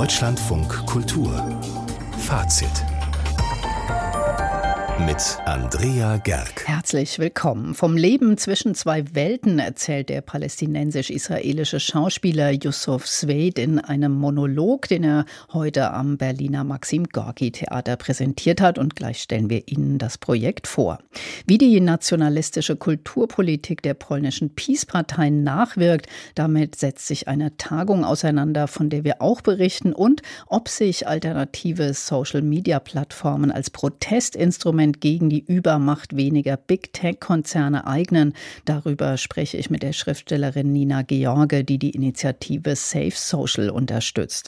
Deutschlandfunk Kultur Fazit mit Andrea Gerg. Herzlich willkommen. Vom Leben zwischen zwei Welten erzählt der palästinensisch-israelische Schauspieler Yusuf Swade in einem Monolog, den er heute am Berliner Maxim-Gorki-Theater präsentiert hat. Und gleich stellen wir Ihnen das Projekt vor. Wie die nationalistische Kulturpolitik der polnischen PiS-Partei nachwirkt, damit setzt sich eine Tagung auseinander, von der wir auch berichten. Und ob sich alternative Social-Media-Plattformen als Protestinstrument gegen die Übermacht weniger Big-Tech-Konzerne eignen. Darüber spreche ich mit der Schriftstellerin Nina George, die die Initiative Safe Social unterstützt.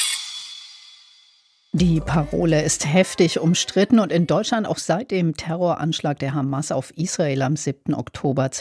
Die Parole ist heftig umstritten und in Deutschland auch seit dem Terroranschlag der Hamas auf Israel am 7. Oktober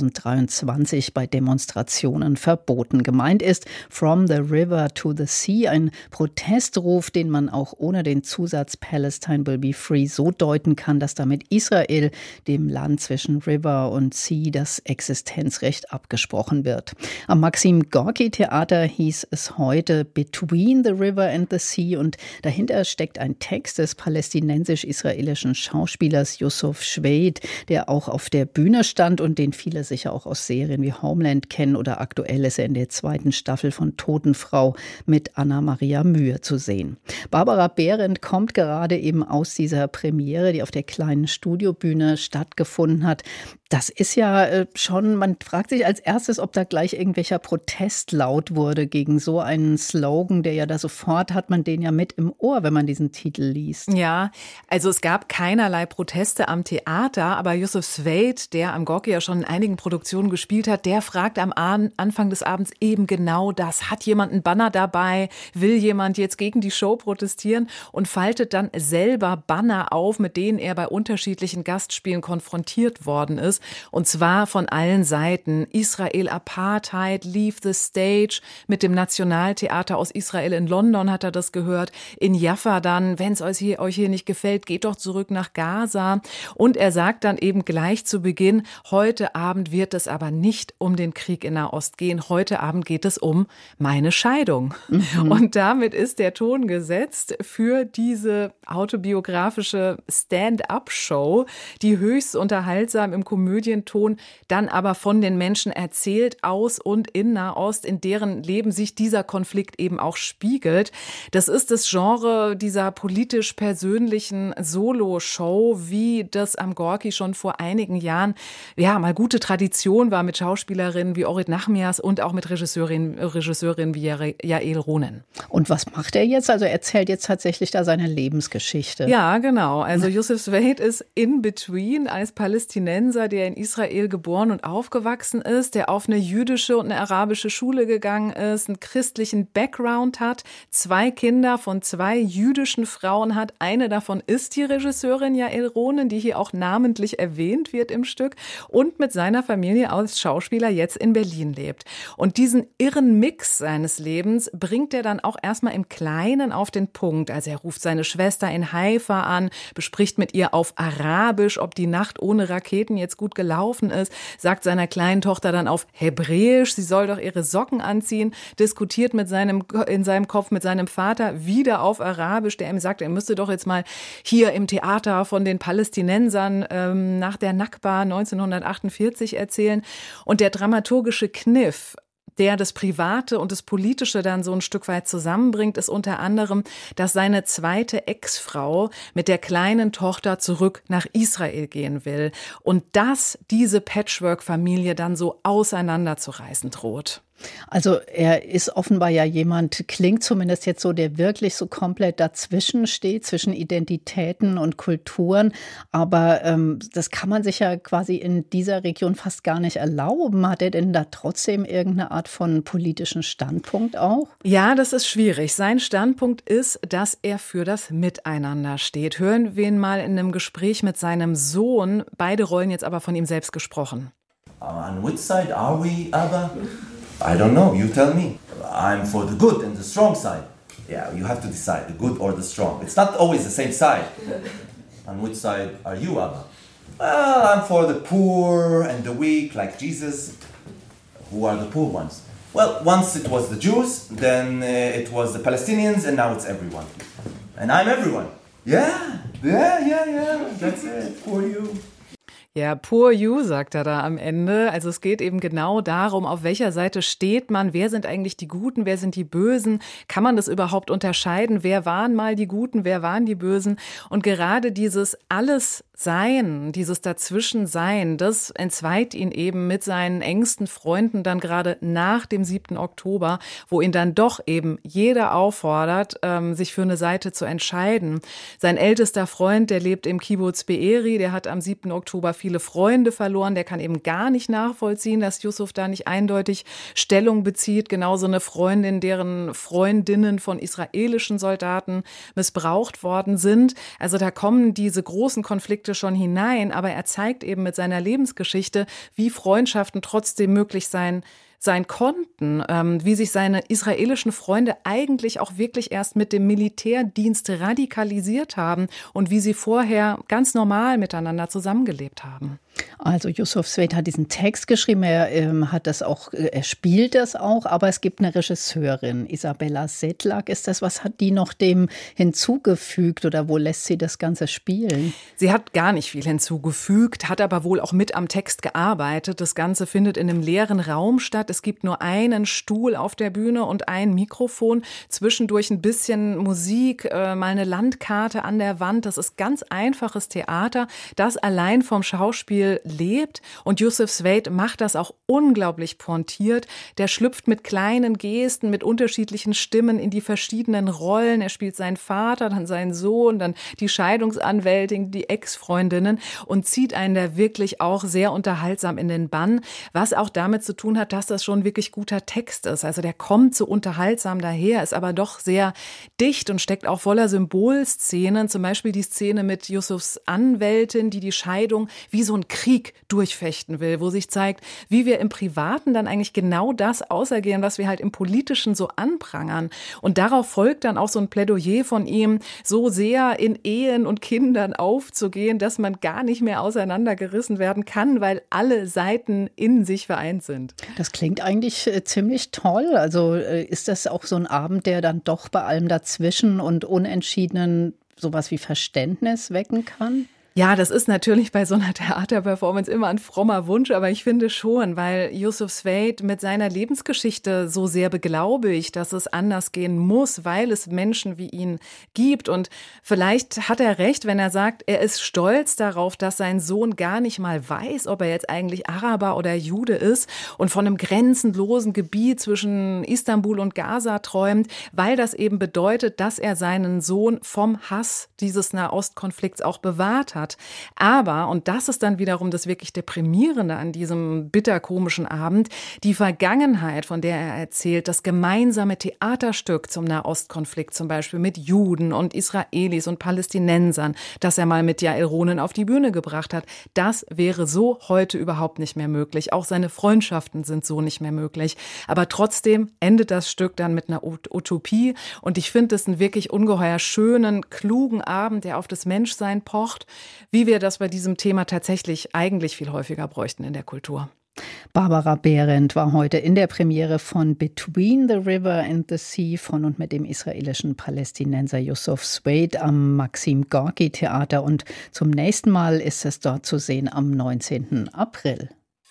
2023 bei Demonstrationen verboten. Gemeint ist From the River to the Sea, ein Protestruf, den man auch ohne den Zusatz Palestine will be free so deuten kann, dass damit Israel, dem Land zwischen River und Sea, das Existenzrecht abgesprochen wird. Am Maxim-Gorki-Theater hieß es heute Between the River and the Sea und dahinter steckt ein Text des palästinensisch-israelischen Schauspielers Yusuf Swade, der auch auf der Bühne stand und den viele sicher auch aus Serien wie Homeland kennen, oder aktuell ist er in der 2. Staffel von Totenfrau mit Anna-Maria Mühe zu sehen. Barbara Behrendt kommt gerade eben aus dieser Premiere, die auf der kleinen Studiobühne stattgefunden hat. Das ist ja schon, man fragt sich als erstes, ob da gleich irgendwelcher Protest laut wurde gegen so einen Slogan, der ja da sofort hat man den ja mit im Ohr, wenn man diesen Titel liest. Ja, also es gab keinerlei Proteste am Theater, aber Yusuf Swade, der am Gorki ja schon in einigen Produktionen gespielt hat, der fragt am Anfang des Abends eben genau das. Hat jemand einen Banner dabei? Will jemand jetzt gegen die Show protestieren? Und faltet dann selber Banner auf, mit denen er bei unterschiedlichen Gastspielen konfrontiert worden ist. Und zwar von allen Seiten. Israel Apartheid, Leave the Stage. Mit dem Nationaltheater aus Israel in London hat er das gehört. In Jaffa dann, wenn es euch hier nicht gefällt, geht doch zurück nach Gaza. Und er sagt dann eben gleich zu Beginn, heute Abend wird es aber nicht um den Krieg in Nahost gehen. Heute Abend geht es um meine Scheidung. Mhm. Und damit ist der Ton gesetzt für diese autobiografische Stand-up-Show, die höchst unterhaltsam im Komödienton dann aber von den Menschen erzählt aus und in Nahost, in deren Leben sich dieser Konflikt eben auch spiegelt. Das ist das Genre dieser politisch-persönlichen Solo-Show, wie das am Gorki schon vor einigen Jahren ja mal gute Tradition war mit Schauspielerinnen wie Orit Nachmias und auch mit Regisseurin wie Yael Ronen. Und was macht er jetzt? Also er erzählt jetzt tatsächlich da seine Lebensgeschichte. Ja, genau. Also Yusuf Swade ist in between als Palästinenser, der in Israel geboren und aufgewachsen ist, der auf eine jüdische und eine arabische Schule gegangen ist, einen christlichen Background hat, 2 Kinder von 2 jüdischen Frauen hat. Eine davon ist die Regisseurin Yael Ronen, die hier auch namentlich erwähnt wird im Stück und mit seiner Familie als Schauspieler jetzt in Berlin lebt. Und diesen irren Mix seines Lebens bringt er dann auch erstmal im Kleinen auf den Punkt. Also er ruft seine Schwester in Haifa an, bespricht mit ihr auf Arabisch, ob die Nacht ohne Raketen jetzt gut gelaufen ist, sagt seiner kleinen Tochter dann auf Hebräisch, sie soll doch ihre Socken anziehen, diskutiert in seinem Kopf mit seinem Vater wieder auf Arabisch, der ihm sagt, er müsste doch jetzt mal hier im Theater von den Palästinensern nach der Nakba 1948 erzählen. Und der dramaturgische Kniff, der das Private und das Politische dann so ein Stück weit zusammenbringt, ist unter anderem, dass seine zweite Ex-Frau mit der kleinen Tochter zurück nach Israel gehen will und dass diese Patchwork-Familie dann so auseinanderzureißen droht. Also er ist offenbar ja jemand, klingt zumindest jetzt so, der wirklich so komplett dazwischen steht, zwischen Identitäten und Kulturen. Aber das kann man sich ja quasi in dieser Region fast gar nicht erlauben. Hat er denn da trotzdem irgendeine Art von politischen Standpunkt auch? Ja, das ist schwierig. Sein Standpunkt ist, dass er für das Miteinander steht. Hören wir ihn mal in einem Gespräch mit seinem Sohn. Beide Rollen jetzt aber von ihm selbst gesprochen. On which side are we, Abba? I don't know, you tell me. I'm for the good and the strong side. Yeah, you have to decide, the good or the strong. It's not always the same side. On which side are you, Abba? Well, I'm for the poor and the weak, like Jesus. Who are the poor ones? Well, once it was the Jews, then it was the Palestinians, and now it's everyone. And I'm everyone. Yeah, that's it, poor you. Ja, poor you, sagt er da am Ende. Also es geht eben genau darum, auf welcher Seite steht man, wer sind eigentlich die Guten, wer sind die Bösen, kann man das überhaupt unterscheiden, wer waren mal die Guten, wer waren die Bösen, und gerade dieses Alles-Sein, dieses Dazwischensein, das entzweit ihn eben mit seinen engsten Freunden dann gerade nach dem 7. Oktober, wo ihn dann doch eben jeder auffordert, sich für eine Seite zu entscheiden. Sein ältester Freund, der lebt im Kibbutz Be'eri, der hat am 7. Oktober viele Freunde verloren, der kann eben gar nicht nachvollziehen, dass Yusuf da nicht eindeutig Stellung bezieht. Genauso eine Freundin, deren Freundinnen von israelischen Soldaten missbraucht worden sind. Also da kommen diese großen Konflikte schon hinein, aber er zeigt eben mit seiner Lebensgeschichte, wie Freundschaften trotzdem möglich sein konnten, wie sich seine israelischen Freunde eigentlich auch wirklich erst mit dem Militärdienst radikalisiert haben und wie sie vorher ganz normal miteinander zusammengelebt haben. Also Yusuf Sweid hat diesen Text geschrieben, er spielt das auch, aber es gibt eine Regisseurin, Isabella Sedlak ist das. Was hat die noch dem hinzugefügt oder wo lässt sie das Ganze spielen? Sie hat gar nicht viel hinzugefügt, hat aber wohl auch mit am Text gearbeitet. Das Ganze findet in einem leeren Raum statt. Es gibt nur einen Stuhl auf der Bühne und ein Mikrofon, zwischendurch ein bisschen Musik, mal eine Landkarte an der Wand. Das ist ganz einfaches Theater, das allein vom Schauspiel lebt, und Yusuf Sweid macht das auch unglaublich pointiert. Der schlüpft mit kleinen Gesten, mit unterschiedlichen Stimmen in die verschiedenen Rollen. Er spielt seinen Vater, dann seinen Sohn, dann die Scheidungsanwältin, die Ex-Freundinnen und zieht einen da wirklich auch sehr unterhaltsam in den Bann, was auch damit zu tun hat, dass das schon wirklich guter Text ist. Also der kommt so unterhaltsam daher, ist aber doch sehr dicht und steckt auch voller Symbolszenen, zum Beispiel die Szene mit Yusufs Anwältin, die Scheidung wie so ein Krieg durchfechten will, wo sich zeigt, wie wir im Privaten dann eigentlich genau das ausergehen, was wir halt im Politischen so anprangern. Und darauf folgt dann auch so ein Plädoyer von ihm, so sehr in Ehen und Kindern aufzugehen, dass man gar nicht mehr auseinandergerissen werden kann, weil alle Seiten in sich vereint sind. Das klingt eigentlich ziemlich toll. Also ist das auch so ein Abend, der dann doch bei allem dazwischen und Unentschiedenen sowas wie Verständnis wecken kann? Ja, das ist natürlich bei so einer Theaterperformance immer ein frommer Wunsch, aber ich finde schon, weil Yusuf Sweid mit seiner Lebensgeschichte so sehr beglaubigt, dass es anders gehen muss, weil es Menschen wie ihn gibt. Und vielleicht hat er recht, wenn er sagt, er ist stolz darauf, dass sein Sohn gar nicht mal weiß, ob er jetzt eigentlich Araber oder Jude ist und von einem grenzenlosen Gebiet zwischen Istanbul und Gaza träumt, weil das eben bedeutet, dass er seinen Sohn vom Hass dieses Nahostkonflikts auch bewahrt hat. Aber, und das ist dann wiederum das wirklich Deprimierende an diesem bitterkomischen Abend, die Vergangenheit, von der er erzählt, das gemeinsame Theaterstück zum Nahostkonflikt, zum Beispiel mit Juden und Israelis und Palästinensern, das er mal mit Yael Ronen auf die Bühne gebracht hat, das wäre so heute überhaupt nicht mehr möglich. Auch seine Freundschaften sind so nicht mehr möglich. Aber trotzdem endet das Stück dann mit einer Utopie, und ich finde es einen wirklich ungeheuer schönen, klugen Abend, der auf das Menschsein pocht, wie wir das bei diesem Thema tatsächlich eigentlich viel häufiger bräuchten in der Kultur. Barbara Behrendt war heute in der Premiere von Between the River and the Sea von und mit dem israelischen Palästinenser Yusuf Sweid am Maxim Gorki Theater, und zum nächsten Mal ist es dort zu sehen am 19. April.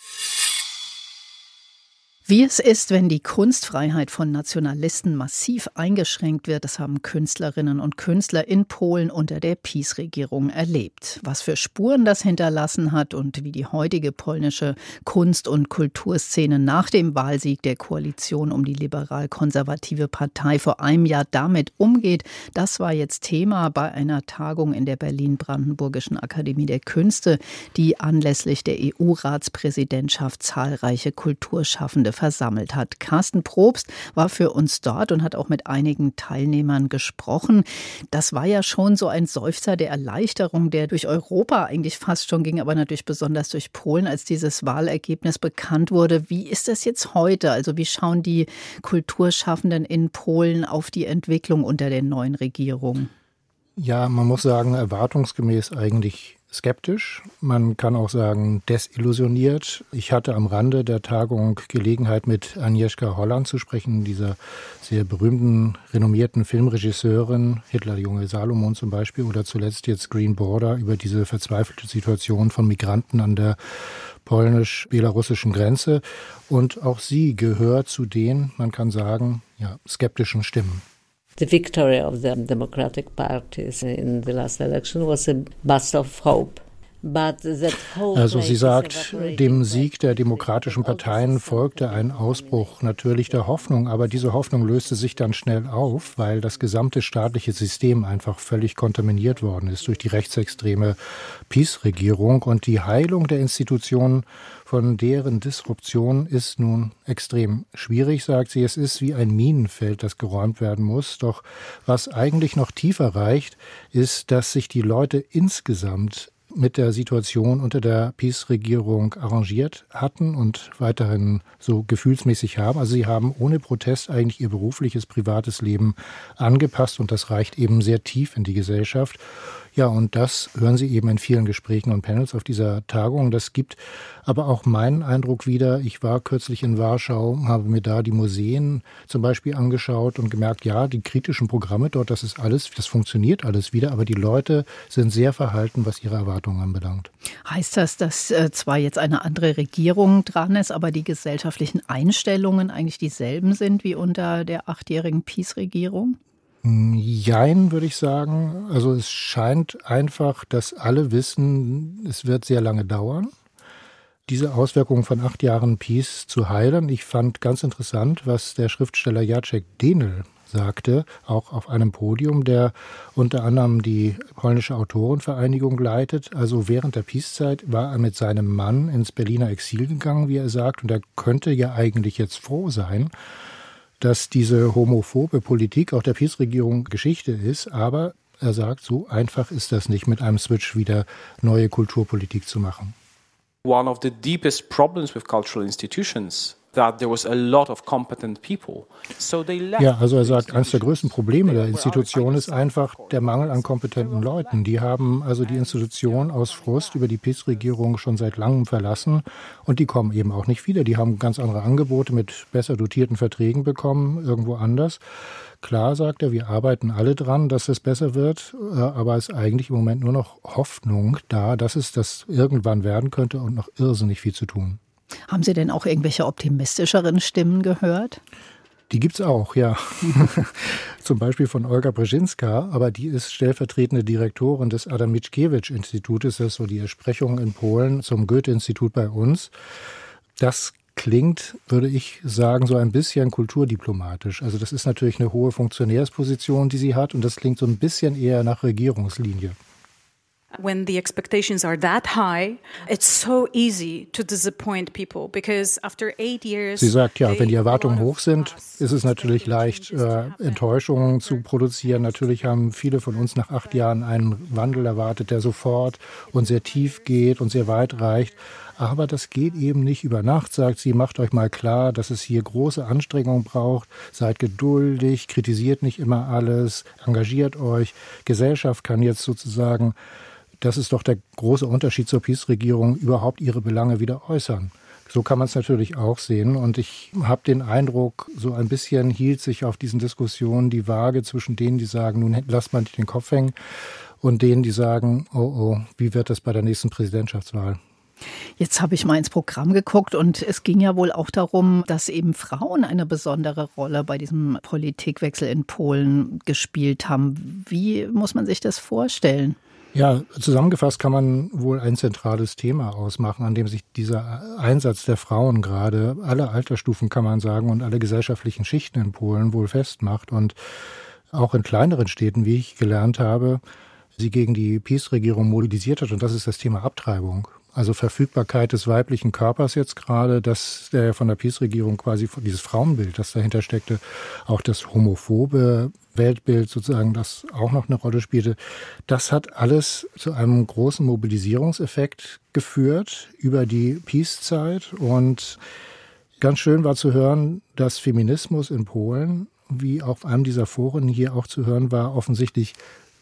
Wie es ist, wenn die Kunstfreiheit von Nationalisten massiv eingeschränkt wird, das haben Künstlerinnen und Künstler in Polen unter der PiS-Regierung erlebt. Was für Spuren das hinterlassen hat und wie die heutige polnische Kunst- und Kulturszene nach dem Wahlsieg der Koalition um die liberal-konservative Partei vor einem Jahr damit umgeht, das war jetzt Thema bei einer Tagung in der Berlin-Brandenburgischen Akademie der Künste, die anlässlich der EU-Ratspräsidentschaft zahlreiche Kulturschaffende versammelt hat. Carsten Probst war für uns dort und hat auch mit einigen Teilnehmern gesprochen. Das war ja schon so ein Seufzer der Erleichterung, der durch Europa eigentlich fast schon ging, aber natürlich besonders durch Polen, als dieses Wahlergebnis bekannt wurde. Wie ist das jetzt heute? Also wie schauen die Kulturschaffenden in Polen auf die Entwicklung unter der neuen Regierung? Ja, man muss sagen, erwartungsgemäß eigentlich skeptisch, man kann auch sagen desillusioniert. Ich hatte am Rande der Tagung Gelegenheit, mit Agnieszka Holland zu sprechen, dieser sehr berühmten, renommierten Filmregisseurin, Hitler, der junge Salomon zum Beispiel, oder zuletzt jetzt Green Border, über diese verzweifelte Situation von Migranten an der polnisch-belarussischen Grenze. Und auch sie gehört zu den, man kann sagen, skeptischen Stimmen. The victory of the Democratic parties in the last election was a burst of hope. Also sie sagt, dem Sieg der demokratischen Parteien folgte ein Ausbruch natürlich der Hoffnung, aber diese Hoffnung löste sich dann schnell auf, weil das gesamte staatliche System einfach völlig kontaminiert worden ist durch die rechtsextreme PiS-Regierung und die Heilung der Institutionen, von deren Disruption ist nun extrem schwierig, sagt sie. Es ist wie ein Minenfeld, das geräumt werden muss. Doch was eigentlich noch tiefer reicht, ist, dass sich die Leute insgesamt mit der Situation unter der PiS-Regierung arrangiert hatten und weiterhin so gefühlsmäßig haben. Also sie haben ohne Protest eigentlich ihr berufliches, privates Leben angepasst und das reicht eben sehr tief in die Gesellschaft. Ja, und das hören Sie eben in vielen Gesprächen und Panels auf dieser Tagung. Das gibt aber auch meinen Eindruck wieder. Ich war kürzlich in Warschau, habe mir da die Museen zum Beispiel angeschaut und gemerkt, ja, die kritischen Programme dort, das ist alles, das funktioniert alles wieder, aber die Leute sind sehr verhalten, was ihre Erwartungen anbelangt. Heißt das, dass zwar jetzt eine andere Regierung dran ist, aber die gesellschaftlichen Einstellungen eigentlich dieselben sind wie unter der 8-jährigen PiS-Regierung? Jein, würde ich sagen. Also es scheint einfach, dass alle wissen, es wird sehr lange dauern, diese Auswirkungen von 8 Jahren PiS zu heilen. Ich fand ganz interessant, was der Schriftsteller Jacek Denel sagte, auch auf einem Podium, der unter anderem die polnische Autorenvereinigung leitet. Also während der PiS-Zeit war er mit seinem Mann ins Berliner Exil gegangen, wie er sagt, und er könnte ja eigentlich jetzt froh sein, dass diese homophobe Politik auch der PiS-Regierung Geschichte ist. Aber er sagt, so einfach ist das nicht, mit einem Switch wieder neue Kulturpolitik zu machen. One of the deepest problems with cultural institutions that there was a lot of competent people. So they left. Ja, also er sagt, eines der größten Probleme der Institution ist einfach der Mangel an kompetenten Leuten. Die haben also die Institution aus Frust über die PiS-Regierung schon seit langem verlassen und die kommen eben auch nicht wieder. Die haben ganz andere Angebote mit besser dotierten Verträgen bekommen, irgendwo anders. Klar, sagt er, wir arbeiten alle dran, dass es besser wird, aber es ist eigentlich im Moment nur noch Hoffnung da, dass es das irgendwann werden könnte und noch irrsinnig viel zu tun. Haben Sie denn auch irgendwelche optimistischeren Stimmen gehört? Die gibt's auch, ja. Zum Beispiel von Olga Brzezinska, aber die ist stellvertretende Direktorin des Adam Mickiewicz-Institutes, das ist so die Ersprechung in Polen zum Goethe-Institut bei uns. Das klingt, würde ich sagen, so ein bisschen kulturdiplomatisch. Also das ist natürlich eine hohe Funktionärsposition, die sie hat und das klingt so ein bisschen eher nach Regierungslinie. When the expectations are that high, it's so easy to disappoint people because after 8 years. Sie sagt, ja, wenn die Erwartungen hoch sind, ist es natürlich leicht, Enttäuschungen zu produzieren. Natürlich haben viele von uns nach 8 Jahren einen Wandel erwartet, der sofort und sehr tief geht und sehr weit reicht. Aber das geht eben nicht über Nacht, sagt sie. Macht euch mal klar, dass es hier große Anstrengungen braucht. Seid geduldig, kritisiert nicht immer alles, engagiert euch. Gesellschaft kann jetzt sozusagen, das ist doch der große Unterschied zur PiS-Regierung, überhaupt ihre Belange wieder äußern. So kann man es natürlich auch sehen. Und ich habe den Eindruck, so ein bisschen hielt sich auf diesen Diskussionen die Waage zwischen denen, die sagen, nun lasst man nicht den Kopf hängen, und denen, die sagen, oh, wie wird das bei der nächsten Präsidentschaftswahl? Jetzt habe ich mal ins Programm geguckt und es ging ja wohl auch darum, dass eben Frauen eine besondere Rolle bei diesem Politikwechsel in Polen gespielt haben. Wie muss man sich das vorstellen? Ja, zusammengefasst kann man wohl ein zentrales Thema ausmachen, an dem sich dieser Einsatz der Frauen gerade, alle Altersstufen kann man sagen, und alle gesellschaftlichen Schichten in Polen wohl festmacht. Und auch in kleineren Städten, wie ich gelernt habe, sie gegen die PiS-Regierung mobilisiert hat. Und das ist das Thema Abtreibung. Also Verfügbarkeit des weiblichen Körpers jetzt gerade, dass der von der PiS-Regierung quasi dieses Frauenbild, das dahinter steckte, auch das homophobe Weltbild sozusagen, das auch noch eine Rolle spielte. Das hat alles zu einem großen Mobilisierungseffekt geführt über die PiS-Zeit. Und ganz schön war zu hören, dass Feminismus in Polen, wie auf einem dieser Foren hier auch zu hören war, offensichtlich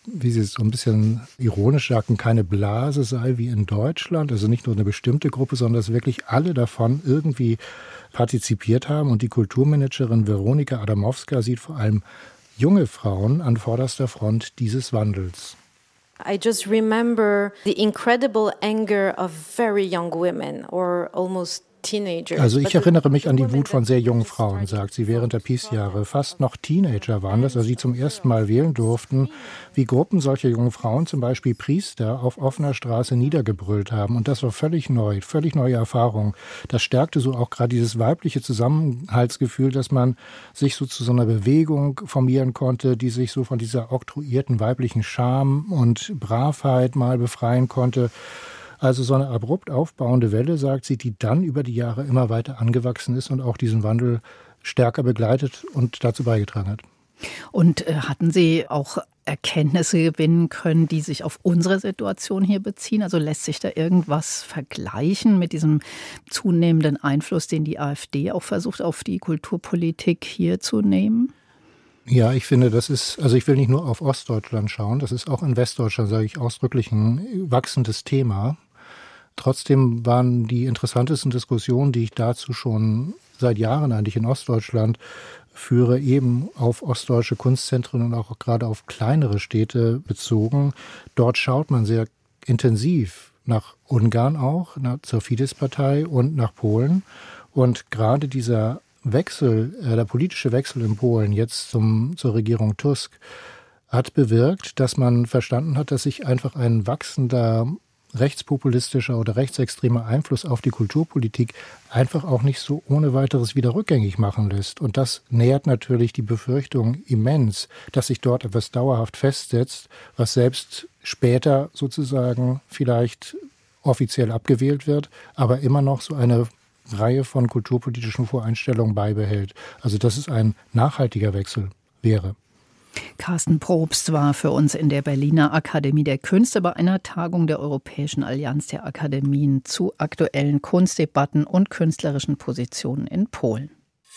wie Sie es so ein bisschen ironisch sagten, keine Blase sei wie in Deutschland. Also nicht nur eine bestimmte Gruppe, sondern dass wirklich alle davon irgendwie partizipiert haben. Und die Kulturmanagerin Veronika Adamowska sieht vor allem junge Frauen an vorderster Front dieses Wandels. I just remember the incredible anger of very young women or almost teenagers. Also ich erinnere mich an die Wut von sehr jungen Frauen, sagt sie, während der Peace-Jahre. Fast noch Teenager waren das, als sie zum ersten Mal wählen durften, wie Gruppen solcher jungen Frauen, zum Beispiel Priester, auf offener Straße niedergebrüllt haben. Und das war völlig neue Erfahrung. Das stärkte so auch gerade dieses weibliche Zusammenhaltsgefühl, dass man sich so zu so einer Bewegung formieren konnte, die sich so von dieser oktroyierten weiblichen Scham und Bravheit mal befreien konnte. Also so eine abrupt aufbauende Welle, sagt sie, die dann über die Jahre immer weiter angewachsen ist und auch diesen Wandel stärker begleitet und dazu beigetragen hat. Und hatten Sie auch Erkenntnisse gewinnen können, die sich auf unsere Situation hier beziehen? Also lässt sich da irgendwas vergleichen mit diesem zunehmenden Einfluss, den die AfD auch versucht, auf die Kulturpolitik hier zu nehmen? Ja, ich finde, das ist, also ich will nicht nur auf Ostdeutschland schauen, das ist auch in Westdeutschland, sage ich ausdrücklich, ein wachsendes Thema. Trotzdem waren die interessantesten Diskussionen, die ich dazu schon seit Jahren eigentlich in Ostdeutschland führe, eben auf ostdeutsche Kunstzentren und auch gerade auf kleinere Städte bezogen. Dort schaut man sehr intensiv nach Ungarn auch, zur Fidesz-Partei und nach Polen. Und gerade dieser Wechsel, der politische Wechsel in Polen jetzt zur Regierung Tusk hat bewirkt, dass man verstanden hat, dass sich einfach ein wachsender rechtspopulistischer oder rechtsextremer Einfluss auf die Kulturpolitik einfach auch nicht so ohne weiteres wieder rückgängig machen lässt. Und das nährt natürlich die Befürchtung immens, dass sich dort etwas dauerhaft festsetzt, was selbst später sozusagen vielleicht offiziell abgewählt wird, aber immer noch so eine Reihe von kulturpolitischen Voreinstellungen beibehält. Also dass es ein nachhaltiger Wechsel wäre. Carsten Probst war für uns in der Berliner Akademie der Künste bei einer Tagung der Europäischen Allianz der Akademien zu aktuellen Kunstdebatten und künstlerischen Positionen in Polen.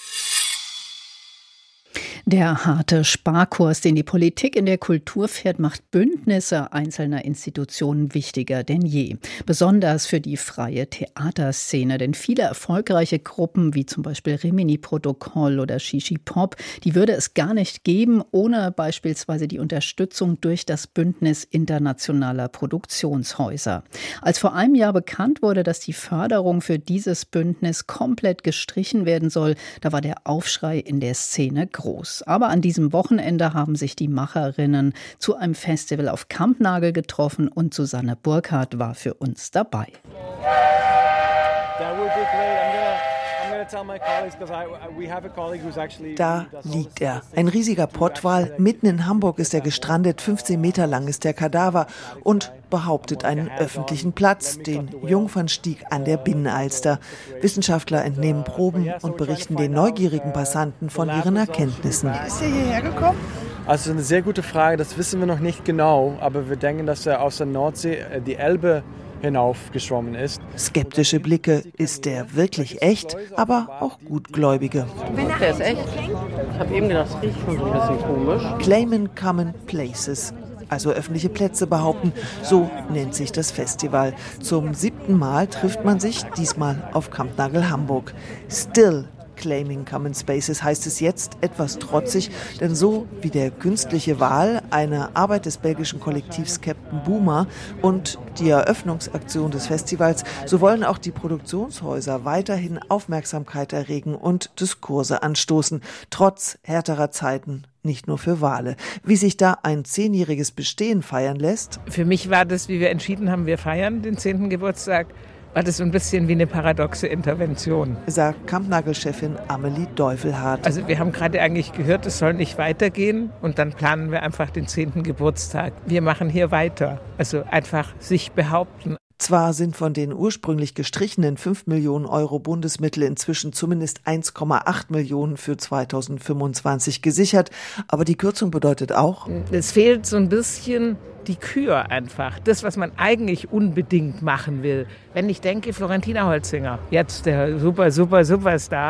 Der harte Sparkurs, den die Politik in der Kultur fährt, macht Bündnisse einzelner Institutionen wichtiger denn je. Besonders für die freie Theaterszene. Denn viele erfolgreiche Gruppen, wie zum Beispiel Rimini-Protokoll oder Shishi Pop, die würde es gar nicht geben, ohne beispielsweise die Unterstützung durch das Bündnis internationaler Produktionshäuser. Als vor einem Jahr bekannt wurde, dass die Förderung für dieses Bündnis komplett gestrichen werden soll, da war der Aufschrei in der Szene groß. Aber an diesem Wochenende haben sich die Macherinnen zu einem Festival auf Kampnagel getroffen und Susanne Burkhardt war für uns dabei. Da liegt er. Ein riesiger Pottwal. Mitten in Hamburg ist er gestrandet. 15 Meter lang ist der Kadaver und behauptet einen öffentlichen Platz, den Jungfernstieg an der Binnenalster. Wissenschaftler entnehmen Proben und berichten den neugierigen Passanten von ihren Erkenntnissen. Wie ist er hierher gekommen? Also eine sehr gute Frage, das wissen wir noch nicht genau, aber wir denken, dass er aus der Nordsee die Elbe hinaufgeschwommen ist. Skeptische Blicke, ist der wirklich echt, aber auch gutgläubige. Der ist echt. Ich habe eben gedacht, das riecht schon so ein bisschen komisch. Claiming Common Places, also öffentliche Plätze behaupten, so nennt sich das Festival. Zum 7. Mal trifft man sich, diesmal auf Kampnagel Hamburg. Still Claiming Common Spaces heißt es jetzt etwas trotzig, denn so wie der künstliche Wal, eine Arbeit des belgischen Kollektivs Captain Boomer und die Eröffnungsaktion des Festivals, so wollen auch die Produktionshäuser weiterhin Aufmerksamkeit erregen und Diskurse anstoßen, trotz härterer Zeiten. Nicht nur für Wale. Wie sich da ein 10-jähriges Bestehen feiern lässt? Für mich war das, wie wir entschieden haben, wir feiern den 10. Geburtstag, war das so ein bisschen wie eine paradoxe Intervention. Sagt Kampnagel-Chefin Amelie Deufelhardt. Also wir haben gerade eigentlich gehört, es soll nicht weitergehen und dann planen wir einfach den 10. Geburtstag. Wir machen hier weiter, also einfach sich behaupten. Zwar sind von den ursprünglich gestrichenen 5 Millionen Euro Bundesmittel inzwischen zumindest 1,8 Millionen für 2025 gesichert, aber die Kürzung bedeutet auch: Es fehlt so ein bisschen die Kür einfach, das, was man eigentlich unbedingt machen will. Wenn ich denke, Florentina Holzinger, jetzt der Superstar,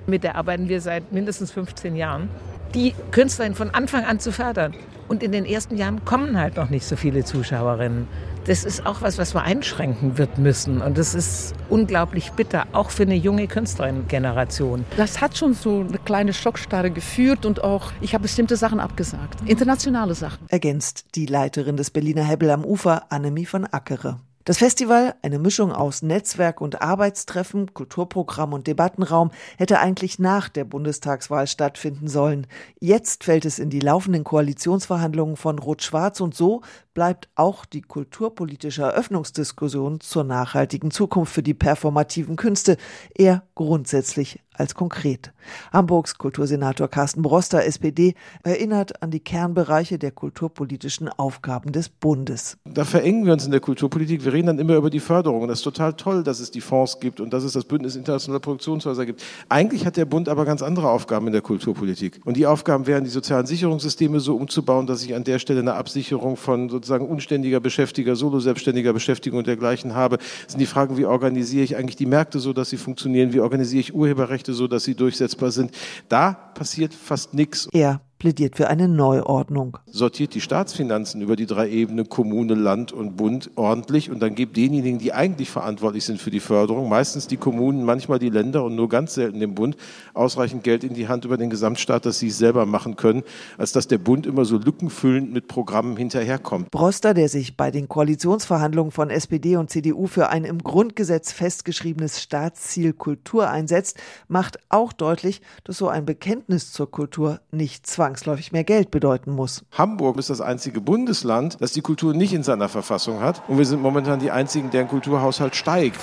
mit der arbeiten wir seit mindestens 15 Jahren, die Künstlerin von Anfang an zu fördern. Und in den ersten Jahren kommen halt noch nicht so viele Zuschauerinnen. Das ist auch was wir einschränken wird müssen. Und das ist unglaublich bitter, auch für eine junge Künstlerinnen-Generation. Das hat schon so eine kleine Schockstarre geführt und auch, ich habe bestimmte Sachen abgesagt, internationale Sachen. Ergänzt die Leiterin des Berliner Hebbel am Ufer, Annemie von Ackere. Das Festival, eine Mischung aus Netzwerk- und Arbeitstreffen, Kulturprogramm und Debattenraum, hätte eigentlich nach der Bundestagswahl stattfinden sollen. Jetzt fällt es in die laufenden Koalitionsverhandlungen von Rot-Schwarz und so bleibt auch die kulturpolitische Eröffnungsdiskussion zur nachhaltigen Zukunft für die performativen Künste eher grundsätzlich als konkret. Hamburgs Kultursenator Carsten Broster, SPD, erinnert an die Kernbereiche der kulturpolitischen Aufgaben des Bundes. Da verengen wir uns in der Kulturpolitik. Wir reden dann immer über die Förderung. Und das ist total toll, dass es die Fonds gibt und dass es das Bündnis internationaler Produktionshäuser gibt. Eigentlich hat der Bund aber ganz andere Aufgaben in der Kulturpolitik. Und die Aufgaben wären, die sozialen Sicherungssysteme so umzubauen, dass ich an der Stelle eine Absicherung von sozusagen unständiger Beschäftiger, solo-selbstständiger Beschäftigung und dergleichen habe. Das sind die Fragen, wie organisiere ich eigentlich die Märkte so, dass sie funktionieren? Wie organisiere ich Urheberrechte so, dass sie durchsetzbar sind? Da passiert fast nichts. Er plädiert für eine Neuordnung. Sortiert die Staatsfinanzen über die 3 Ebenen Kommune, Land und Bund ordentlich und dann gebt denjenigen, die eigentlich verantwortlich sind für die Förderung, meistens die Kommunen, manchmal die Länder und nur ganz selten den Bund, ausreichend Geld in die Hand über den Gesamtstaat, dass sie es selber machen können, als dass der Bund immer so lückenfüllend mit Programmen hinterherkommt. Broster, der sich bei den Koalitionsverhandlungen von SPD und CDU für ein im Grundgesetz festgeschriebenes Staatsziel Kultur einsetzt, macht auch deutlich, dass so ein Bekenntnis zur Kultur nicht zwangsläufig mehr Geld bedeuten muss. Hamburg ist das einzige Bundesland, das die Kultur nicht in seiner Verfassung hat. Und wir sind momentan die einzigen, deren Kulturhaushalt steigt.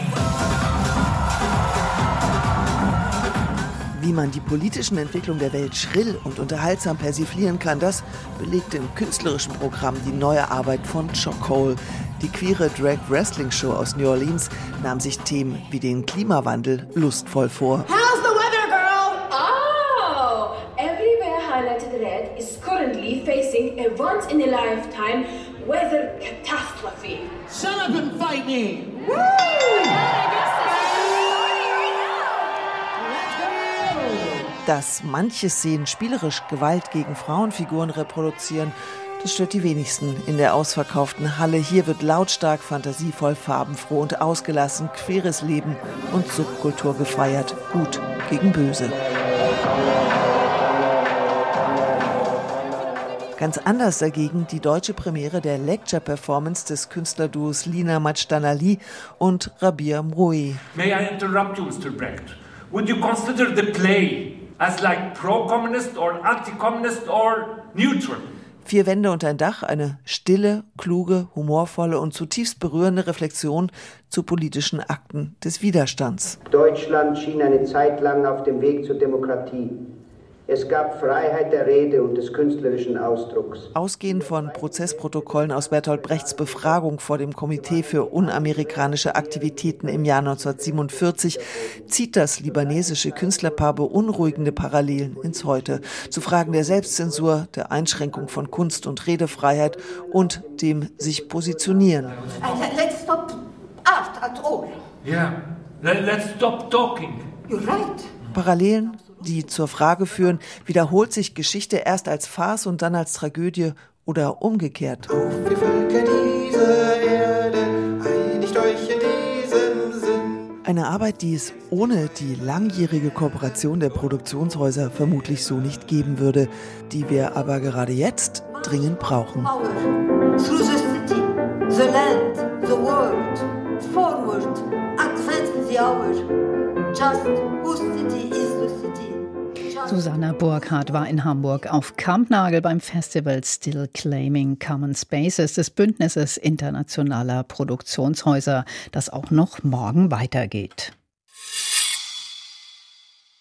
Wie man die politischen Entwicklungen der Welt schrill und unterhaltsam persiflieren kann, das belegt im künstlerischen Programm die neue Arbeit von Chokehold. Die queere Drag-Wrestling-Show aus New Orleans nahm sich Themen wie den Klimawandel lustvoll vor. How's the weather, girl? Oh, everywhere highlighted red is currently facing a once-in-a-lifetime weather catastrophe. Shut up and fight me! Woo! Dass manche Szenen spielerisch Gewalt gegen Frauenfiguren reproduzieren, das stört die wenigsten in der ausverkauften Halle. Hier wird lautstark, fantasievoll, farbenfroh und ausgelassen queeres Leben und Subkultur gefeiert. Gut gegen Böse. Ganz anders dagegen die deutsche Premiere der Lecture-Performance des Künstlerduos Lina Majdanali und Rabia Mroui. May I interrupt you, Mr. Brecht? Would you consider the play as like pro-communist or anti-communist or neutral? 4 Wände und ein Dach, eine stille, kluge, humorvolle und zutiefst berührende Reflexion zu politischen Akten des Widerstands. Deutschland schien eine Zeit lang auf dem Weg zur Demokratie. Es gab Freiheit der Rede und des künstlerischen Ausdrucks. Ausgehend von Prozessprotokollen aus Bertolt Brechts Befragung vor dem Komitee für unamerikanische Aktivitäten im Jahr 1947 zieht das libanesische Künstlerpaar beunruhigende Parallelen ins Heute zu Fragen der Selbstzensur, der Einschränkung von Kunst- und Redefreiheit und dem sich positionieren. Let's stop art at all. Yeah, let's stop talking. You're right. Parallelen, die zur Frage führen, wiederholt sich Geschichte erst als Farce und dann als Tragödie oder umgekehrt? Auf wir Völker dieser Erde, einigt euch in diesem Sinn. Eine Arbeit, die es ohne die langjährige Kooperation der Produktionshäuser vermutlich so nicht geben würde, die wir aber gerade jetzt dringend brauchen. Through the city, the land, the world, forward, advance the hour. Just whose city is the city? Susanna Burkhardt war in Hamburg auf Kampnagel beim Festival Still Claiming Common Spaces des Bündnisses internationaler Produktionshäuser, das auch noch morgen weitergeht.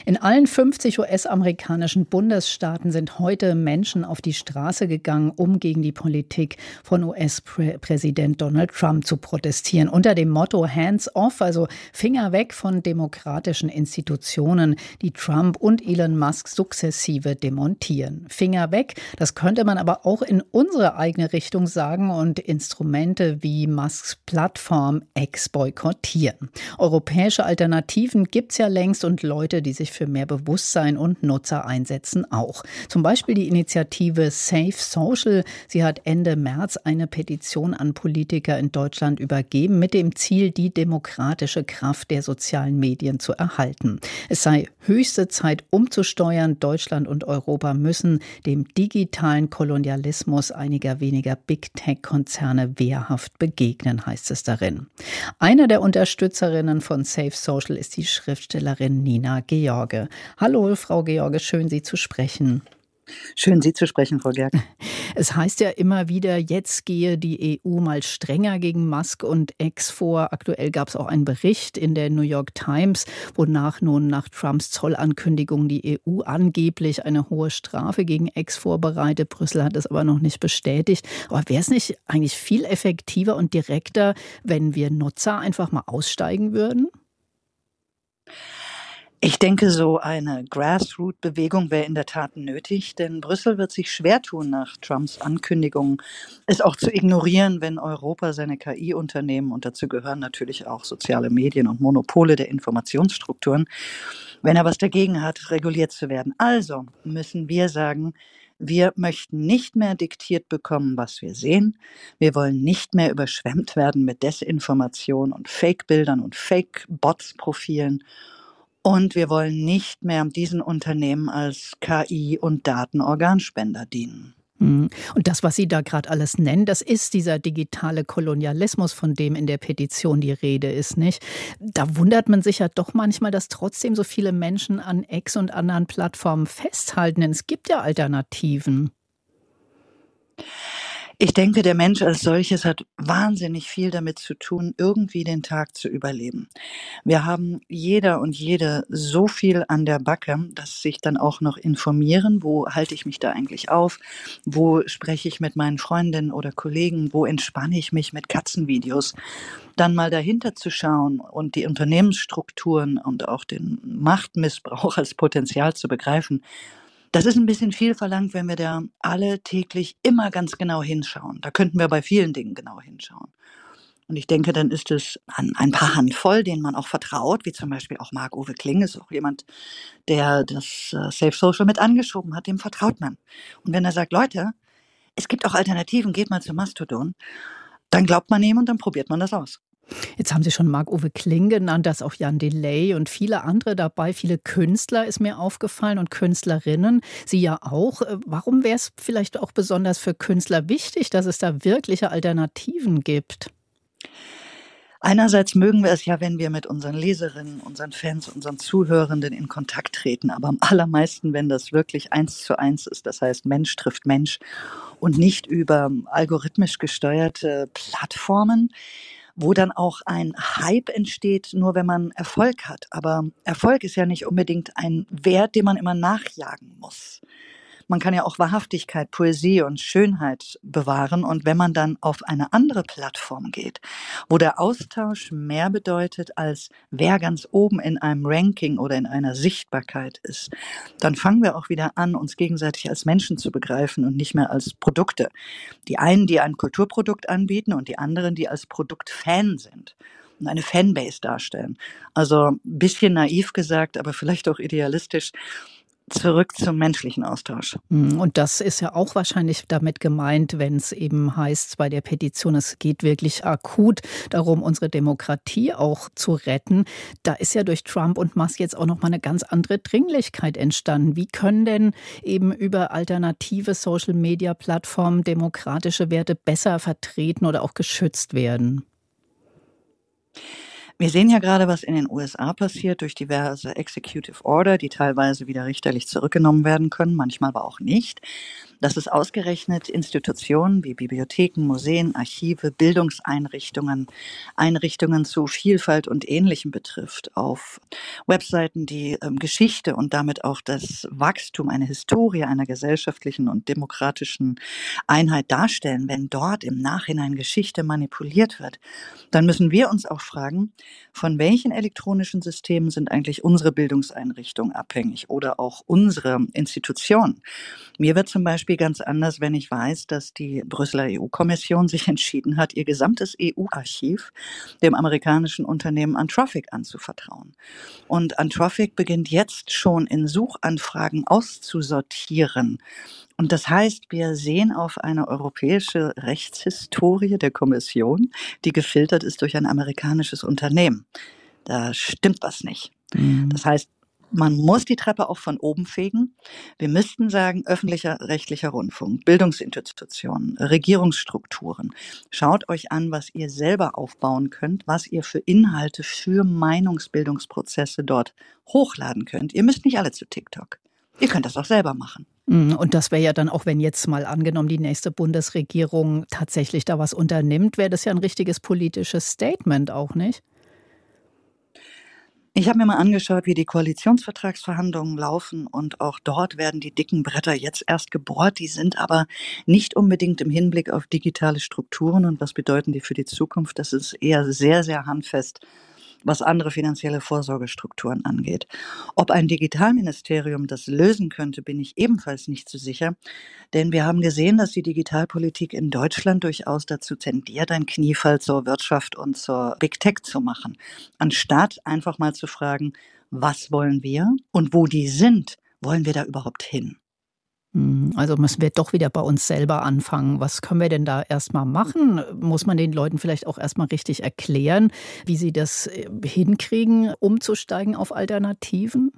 In allen 50 US-amerikanischen Bundesstaaten sind heute Menschen auf die Straße gegangen, um gegen die Politik von US-Präsident Donald Trump zu protestieren. Unter dem Motto Hands off, also Finger weg von demokratischen Institutionen, die Trump und Elon Musk sukzessive demontieren. Finger weg, das könnte man aber auch in unsere eigene Richtung sagen und Instrumente wie Musks Plattform X boykottieren. Europäische Alternativen gibt's ja längst und Leute, die sich für mehr Bewusstsein und Nutzer einsetzen, auch. Zum Beispiel die Initiative Safe Social. Sie hat Ende März eine Petition an Politiker in Deutschland übergeben, mit dem Ziel, die demokratische Kraft der sozialen Medien zu erhalten. Es sei höchste Zeit umzusteuern. Deutschland und Europa müssen dem digitalen Kolonialismus einiger weniger Big-Tech-Konzerne wehrhaft begegnen, heißt es darin. Eine der Unterstützerinnen von Safe Social ist die Schriftstellerin Nina George. Hallo, Frau George, schön, Sie zu sprechen. Schön, Sie zu sprechen, Frau Gerk. Es heißt ja immer wieder, jetzt gehe die EU mal strenger gegen Musk und X vor. Aktuell gab es auch einen Bericht in der New York Times, wonach nun nach Trumps Zollankündigung die EU angeblich eine hohe Strafe gegen X vorbereitet. Brüssel hat es aber noch nicht bestätigt. Aber wäre es nicht eigentlich viel effektiver und direkter, wenn wir Nutzer einfach mal aussteigen würden? Ich denke, so eine Grassroot-Bewegung wäre in der Tat nötig, denn Brüssel wird sich schwer tun, nach Trumps Ankündigung es auch zu ignorieren, wenn Europa seine KI-Unternehmen, und dazu gehören natürlich auch soziale Medien und Monopole der Informationsstrukturen, wenn er was dagegen hat, reguliert zu werden. Also müssen wir sagen, wir möchten nicht mehr diktiert bekommen, was wir sehen. Wir wollen nicht mehr überschwemmt werden mit Desinformation und Fake-Bildern und Fake-Bots-Profilen. Und wir wollen nicht mehr diesen Unternehmen als KI- und Datenorganspender dienen. Und das, was Sie da gerade alles nennen, das ist dieser digitale Kolonialismus, von dem in der Petition die Rede ist, nicht? Da wundert man sich ja doch manchmal, dass trotzdem so viele Menschen an X und anderen Plattformen festhalten, denn es gibt ja Alternativen. Ich denke, der Mensch als solches hat wahnsinnig viel damit zu tun, irgendwie den Tag zu überleben. Wir haben jeder und jede so viel an der Backe, dass sich dann auch noch informieren, wo halte ich mich da eigentlich auf, wo spreche ich mit meinen Freundinnen oder Kollegen, wo entspanne ich mich mit Katzenvideos. Dann mal dahinter zu schauen und die Unternehmensstrukturen und auch den Machtmissbrauch als Potenzial zu begreifen. Das ist ein bisschen viel verlangt, wenn wir da alle täglich immer ganz genau hinschauen. Da könnten wir bei vielen Dingen genau hinschauen. Und ich denke, dann ist es an ein paar Handvoll, denen man auch vertraut, wie zum Beispiel auch Marc-Uwe Kling, ist auch jemand, der das Safe Social mit angeschoben hat, dem vertraut man. Und wenn er sagt, Leute, es gibt auch Alternativen, geht mal zu Mastodon, dann glaubt man ihm und dann probiert man das aus. Jetzt haben Sie schon Marc-Uwe Kling genannt, da ist auch Jan Delay und viele andere dabei. Viele Künstler ist mir aufgefallen und Künstlerinnen, Sie ja auch. Warum wäre es vielleicht auch besonders für Künstler wichtig, dass es da wirkliche Alternativen gibt? Einerseits mögen wir es ja, wenn wir mit unseren Leserinnen, unseren Fans, unseren Zuhörenden in Kontakt treten, aber am allermeisten, wenn das wirklich 1:1 ist, das heißt Mensch trifft Mensch und nicht über algorithmisch gesteuerte Plattformen, wo dann auch ein Hype entsteht, nur wenn man Erfolg hat. Aber Erfolg ist ja nicht unbedingt ein Wert, den man immer nachjagen muss. Man kann ja auch Wahrhaftigkeit, Poesie und Schönheit bewahren. Und wenn man dann auf eine andere Plattform geht, wo der Austausch mehr bedeutet, als wer ganz oben in einem Ranking oder in einer Sichtbarkeit ist, dann fangen wir auch wieder an, uns gegenseitig als Menschen zu begreifen und nicht mehr als Produkte. Die einen, die ein Kulturprodukt anbieten und die anderen, die als Produktfan sind und eine Fanbase darstellen. Also ein bisschen naiv gesagt, aber vielleicht auch idealistisch. Zurück zum menschlichen Austausch. Und das ist ja auch wahrscheinlich damit gemeint, wenn es eben heißt bei der Petition, es geht wirklich akut darum, unsere Demokratie auch zu retten. Da ist ja durch Trump und Musk jetzt auch nochmal eine ganz andere Dringlichkeit entstanden. Wie können denn eben über alternative Social-Media-Plattformen demokratische Werte besser vertreten oder auch geschützt werden? Wir sehen ja gerade, was in den USA passiert durch diverse Executive Order, die teilweise wieder richterlich zurückgenommen werden können, manchmal aber auch nicht. dass es ausgerechnet Institutionen wie Bibliotheken, Museen, Archive, Bildungseinrichtungen, Einrichtungen zu Vielfalt und Ähnlichem betrifft, auf Webseiten, die Geschichte und damit auch das Wachstum, eine Historie einer gesellschaftlichen und demokratischen Einheit darstellen. Wenn dort im Nachhinein Geschichte manipuliert wird, dann müssen wir uns auch fragen, von welchen elektronischen Systemen sind eigentlich unsere Bildungseinrichtungen abhängig oder auch unsere Institutionen. Mir wird zum Beispiel ganz anders, wenn ich weiß, dass die Brüsseler EU-Kommission sich entschieden hat, ihr gesamtes EU-Archiv dem amerikanischen Unternehmen Anthropic anzuvertrauen. Und Anthropic beginnt jetzt schon in Suchanfragen auszusortieren. Und das heißt, wir sehen auf eine europäische Rechtshistorie der Kommission, die gefiltert ist durch ein amerikanisches Unternehmen. Da stimmt was nicht. Das heißt, man muss die Treppe auch von oben fegen. Wir müssten sagen, öffentlicher rechtlicher Rundfunk, Bildungsinstitutionen, Regierungsstrukturen. Schaut euch an, was ihr selber aufbauen könnt, was ihr für Inhalte, für Meinungsbildungsprozesse dort hochladen könnt. Ihr müsst nicht alle zu TikTok. Ihr könnt das auch selber machen. Und das wäre ja dann auch, wenn jetzt mal angenommen die nächste Bundesregierung tatsächlich da was unternimmt, wäre das ja ein richtiges politisches Statement auch, nicht? Ich habe mir mal angeschaut, wie die Koalitionsvertragsverhandlungen laufen und auch dort werden die dicken Bretter jetzt erst gebohrt. Die sind aber nicht unbedingt im Hinblick auf digitale Strukturen und was bedeuten die für die Zukunft. Das ist eher sehr, sehr handfest, was andere finanzielle Vorsorgestrukturen angeht. Ob ein Digitalministerium das lösen könnte, bin ich ebenfalls nicht so sicher. Denn wir haben gesehen, dass die Digitalpolitik in Deutschland durchaus dazu tendiert, ein Kniefall zur Wirtschaft und zur Big Tech zu machen. Anstatt einfach mal zu fragen, was wollen wir und wo die sind, wollen wir da überhaupt hin? Also müssen wir doch wieder bei uns selber anfangen. Was können wir denn da erstmal machen? Muss man den Leuten vielleicht auch erstmal richtig erklären, wie sie das hinkriegen, umzusteigen auf Alternativen?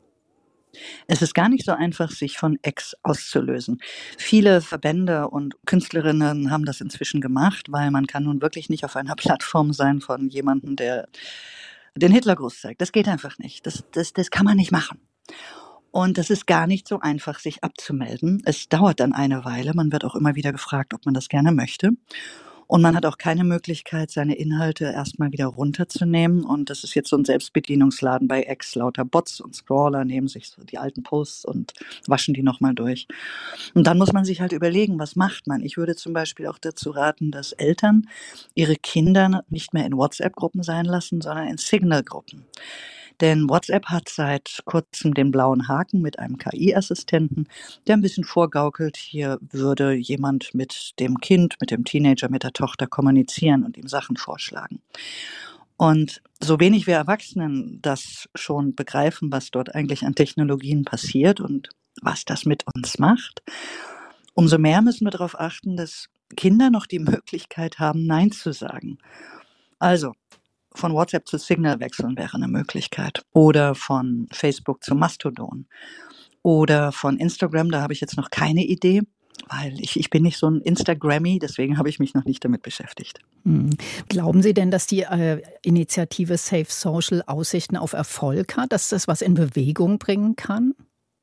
Es ist gar nicht so einfach, sich von X auszulösen. Viele Verbände und Künstlerinnen haben das inzwischen gemacht, weil man kann nun wirklich nicht auf einer Plattform sein von jemandem, der den Hitlergruß zeigt. Das geht einfach nicht. Das kann man nicht machen. Und das ist gar nicht so einfach, sich abzumelden. Es dauert dann eine Weile. Man wird auch immer wieder gefragt, ob man das gerne möchte. Und man hat auch keine Möglichkeit, seine Inhalte erstmal wieder runterzunehmen. Und das ist jetzt so ein Selbstbedienungsladen bei X. Lauter Bots und Scroller nehmen sich so die alten Posts und waschen die nochmal durch. Und dann muss man sich halt überlegen, was macht man? Ich würde zum Beispiel auch dazu raten, dass Eltern ihre Kinder nicht mehr in WhatsApp-Gruppen sein lassen, sondern in Signal-Gruppen. Denn WhatsApp hat seit kurzem den blauen Haken mit einem KI-Assistenten, der ein bisschen vorgaukelt, hier würde jemand mit dem Kind, mit dem Teenager, mit der Tochter kommunizieren und ihm Sachen vorschlagen. Und so wenig wir Erwachsenen das schon begreifen, was dort eigentlich an Technologien passiert und was das mit uns macht, umso mehr müssen wir darauf achten, dass Kinder noch die Möglichkeit haben, Nein zu sagen. Also, von WhatsApp zu Signal wechseln wäre eine Möglichkeit. Oder von Facebook zu Mastodon. Oder von Instagram, da habe ich jetzt noch keine Idee, weil ich bin nicht so ein Instagrammy, deswegen habe ich mich noch nicht damit beschäftigt. Glauben Sie denn, dass die Initiative Safe Social Aussichten auf Erfolg hat, dass das was in Bewegung bringen kann?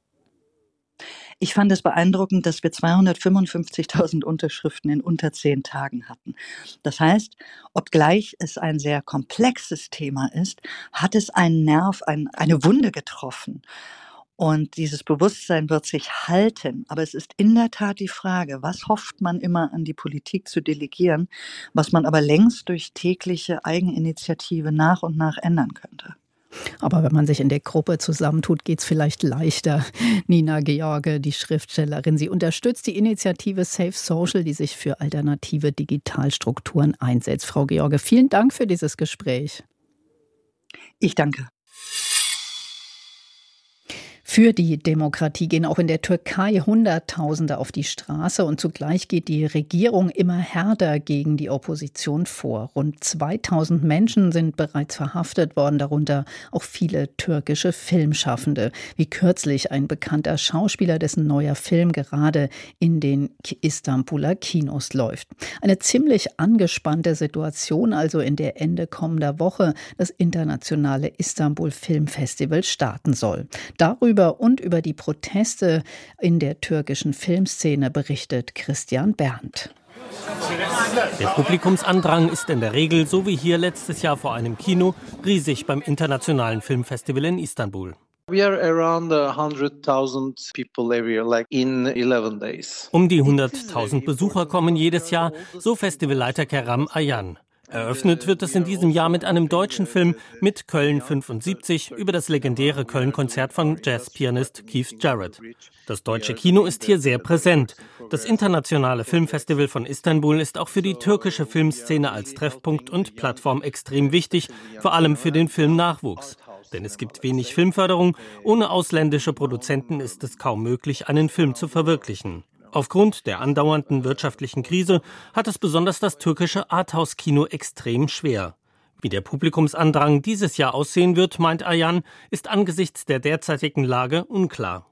Ich fand es beeindruckend, dass wir 255.000 Unterschriften in unter 10 Tagen hatten. Das heißt, obgleich es ein sehr komplexes Thema ist, hat es einen Nerv, eine Wunde getroffen. Und dieses Bewusstsein wird sich halten. Aber es ist in der Tat die Frage, was hofft man immer an die Politik zu delegieren, was man aber längst durch tägliche Eigeninitiative nach und nach ändern könnte. Aber wenn man sich in der Gruppe zusammentut, geht es vielleicht leichter. Nina George, die Schriftstellerin, sie unterstützt die Initiative Safe Social, die sich für alternative Digitalstrukturen einsetzt. Frau George, vielen Dank für dieses Gespräch. Ich danke. Für die Demokratie gehen auch in der Türkei Hunderttausende auf die Straße und zugleich geht die Regierung immer härter gegen die Opposition vor. Rund 2000 Menschen sind bereits verhaftet worden, darunter auch viele türkische Filmschaffende, wie kürzlich ein bekannter Schauspieler, dessen neuer Film gerade in den Istanbuler Kinos läuft. Eine ziemlich angespannte Situation also, in der Ende kommender Woche das internationale Istanbul Filmfestival starten soll. Darüber darüber und über die Proteste in der türkischen Filmszene berichtet Christian Berndt. Der Publikumsandrang ist in der Regel, so wie hier letztes Jahr vor einem Kino, riesig beim Internationalen Filmfestival in Istanbul. We are around 100,000 people every year, like in 11 days. Um die 100.000 Besucher kommen jedes Jahr, so Festivalleiter Kerem Ayan. Eröffnet wird es in diesem Jahr mit einem deutschen Film mit Köln 75 über das legendäre Köln-Konzert von Jazzpianist Keith Jarrett. Das deutsche Kino ist hier sehr präsent. Das Internationale Filmfestival von Istanbul ist auch für die türkische Filmszene als Treffpunkt und Plattform extrem wichtig, vor allem für den Filmnachwuchs. Denn es gibt wenig Filmförderung. Ohne ausländische Produzenten ist es kaum möglich, einen Film zu verwirklichen. Aufgrund der andauernden wirtschaftlichen Krise hat es besonders das türkische Arthouse-Kino extrem schwer. Wie der Publikumsandrang dieses Jahr aussehen wird, meint Ayan, ist angesichts der derzeitigen Lage unklar.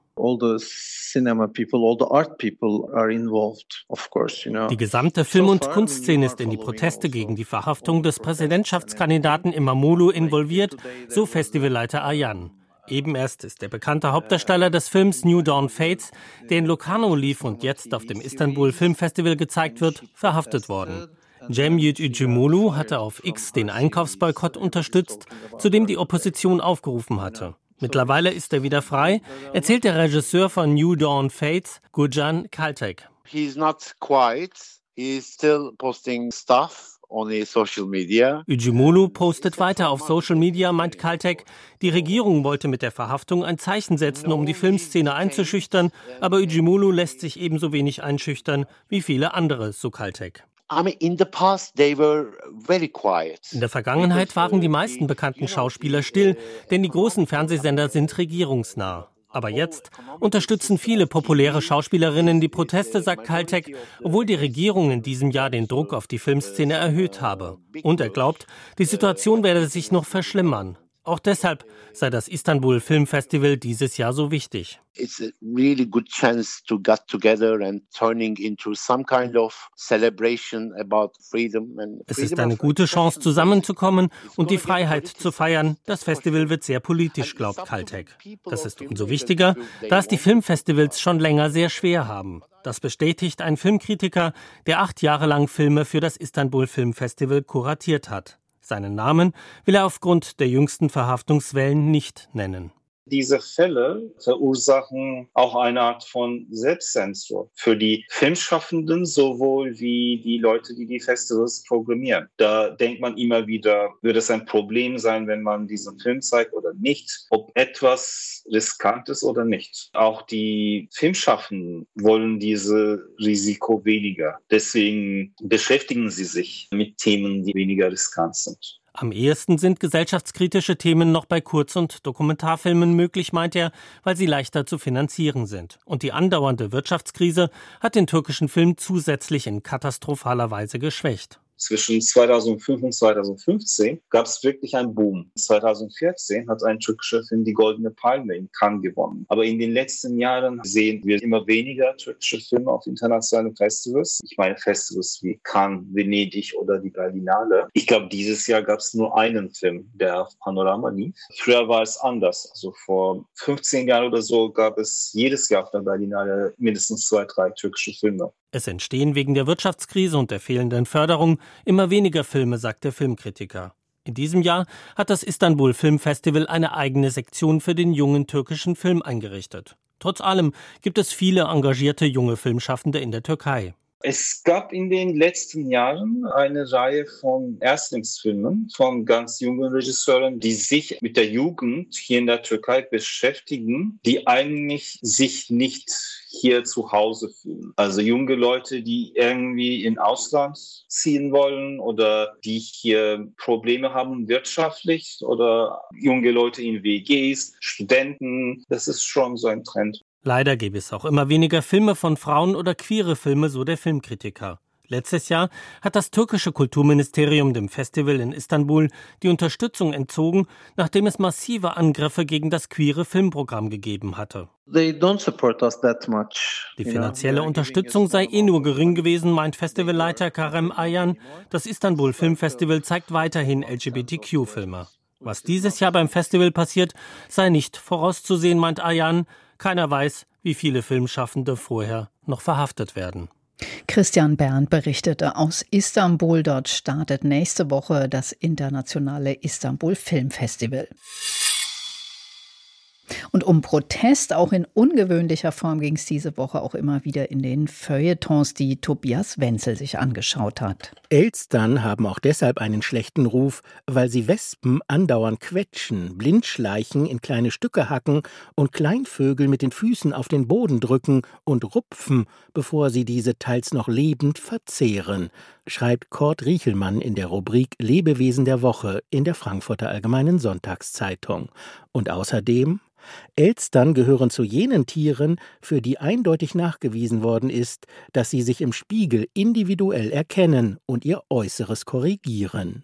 Die gesamte Film- und Kunstszene ist in die Proteste gegen die Verhaftung des Präsidentschaftskandidaten Imamoglu involviert, so Festivalleiter Ayan. Eben erst ist der bekannte Hauptdarsteller des Films New Dawn Fates, der in Locarno lief und jetzt auf dem Istanbul Filmfestival gezeigt wird, verhaftet worden. Cem Yılmaz hatte auf X den Einkaufsboykott unterstützt, zu dem die Opposition aufgerufen hatte. Mittlerweile ist er wieder frei, erzählt der Regisseur von New Dawn Fates, Gurcan Kaltek. He's not quiet. He's still posting stuff on social media. Yılmaz postet weiter auf Social Media, meint Kaltek. Die Regierung wollte mit der Verhaftung ein Zeichen setzen, um die Filmszene einzuschüchtern, aber Yılmaz lässt sich ebenso wenig einschüchtern wie viele andere, so Kaltek. In the past they were very quiet. In der Vergangenheit waren die meisten bekannten Schauspieler still, denn die großen Fernsehsender sind regierungsnah. Aber jetzt unterstützen viele populäre Schauspielerinnen die Proteste, sagt Kaltek, obwohl die Regierung in diesem Jahr den Druck auf die Filmszene erhöht habe. Und er glaubt, die Situation werde sich noch verschlimmern. Auch deshalb sei das Istanbul Filmfestival dieses Jahr so wichtig. It's a really good chance to get together and turning into some kind of celebration about freedom. Es ist eine gute Chance, zusammenzukommen und die Freiheit zu feiern. Das Festival wird sehr politisch, glaubt Kaltek. Das ist umso wichtiger, da es die Filmfestivals schon länger sehr schwer haben. Das bestätigt ein Filmkritiker, der 8 Jahre lang Filme für das Istanbul Filmfestival kuratiert hat. Seinen Namen will er aufgrund der jüngsten Verhaftungswellen nicht nennen. Diese Fälle verursachen auch eine Art von Selbstzensur für die Filmschaffenden sowohl wie die Leute, die die Festivals programmieren. Da denkt man immer wieder, wird es ein Problem sein, wenn man diesen Film zeigt oder nicht, ob etwas riskant ist oder nicht. Auch die Filmschaffenden wollen dieses Risiko weniger. Deswegen beschäftigen sie sich mit Themen, die weniger riskant sind. Am ehesten sind gesellschaftskritische Themen noch bei Kurz- und Dokumentarfilmen möglich, meint er, weil sie leichter zu finanzieren sind. Und die andauernde Wirtschaftskrise hat den türkischen Film zusätzlich in katastrophaler Weise geschwächt. Zwischen 2005 und 2015 gab es wirklich einen Boom. 2014 hat ein türkischer Film die Goldene Palme in Cannes gewonnen. Aber in den letzten Jahren sehen wir immer weniger türkische Filme auf internationalen Festivals. Ich meine Festivals wie Cannes, Venedig oder die Berlinale. Ich glaube, dieses Jahr gab es nur einen Film, der auf Panorama lief. Früher war es anders. Also vor 15 Jahren oder so gab es jedes Jahr auf der Berlinale mindestens 2, 3 türkische Filme. Es entstehen wegen der Wirtschaftskrise und der fehlenden Förderung immer weniger Filme, sagt der Filmkritiker. In diesem Jahr hat das Istanbul Filmfestival eine eigene Sektion für den jungen türkischen Film eingerichtet. Trotz allem gibt es viele engagierte junge Filmschaffende in der Türkei. Es gab in den letzten Jahren eine Reihe von Erstlingsfilmen von ganz jungen Regisseuren, die sich mit der Jugend hier in der Türkei beschäftigen, die eigentlich sich nicht hier zu Hause fühlen. Also junge Leute, die irgendwie in Ausland ziehen wollen oder die hier Probleme haben wirtschaftlich oder junge Leute in WGs, Studenten. Das ist schon so ein Trend. Leider gäbe es auch immer weniger Filme von Frauen oder queere Filme, so der Filmkritiker. Letztes Jahr hat das türkische Kulturministerium dem Festival in Istanbul die Unterstützung entzogen, nachdem es massive Angriffe gegen das queere Filmprogramm gegeben hatte. They don't support us that much. Die finanzielle Unterstützung sei nur gering gewesen, meint Festivalleiter Kerem Ayan. Das Istanbul Filmfestival zeigt weiterhin LGBTQ-Filme. Was dieses Jahr beim Festival passiert, sei nicht vorauszusehen, meint Ayan. Keiner weiß, wie viele Filmschaffende vorher noch verhaftet werden. Christian Berndt berichtete aus Istanbul. Dort startet nächste Woche das internationale Istanbul Filmfestival. Und um Protest, auch in ungewöhnlicher Form, ging es diese Woche auch immer wieder in den Feuilletons, die Tobias Wenzel sich angeschaut hat. Elstern haben auch deshalb einen schlechten Ruf, weil sie Wespen andauernd quetschen, Blindschleichen in kleine Stücke hacken und Kleinvögel mit den Füßen auf den Boden drücken und rupfen, bevor sie diese teils noch lebend verzehren, schreibt Kurt Riechelmann in der Rubrik Lebewesen der Woche in der Frankfurter Allgemeinen Sonntagszeitung. Und außerdem: Elstern gehören zu jenen Tieren, für die eindeutig nachgewiesen worden ist, dass sie sich im Spiegel individuell erkennen und ihr Äußeres korrigieren.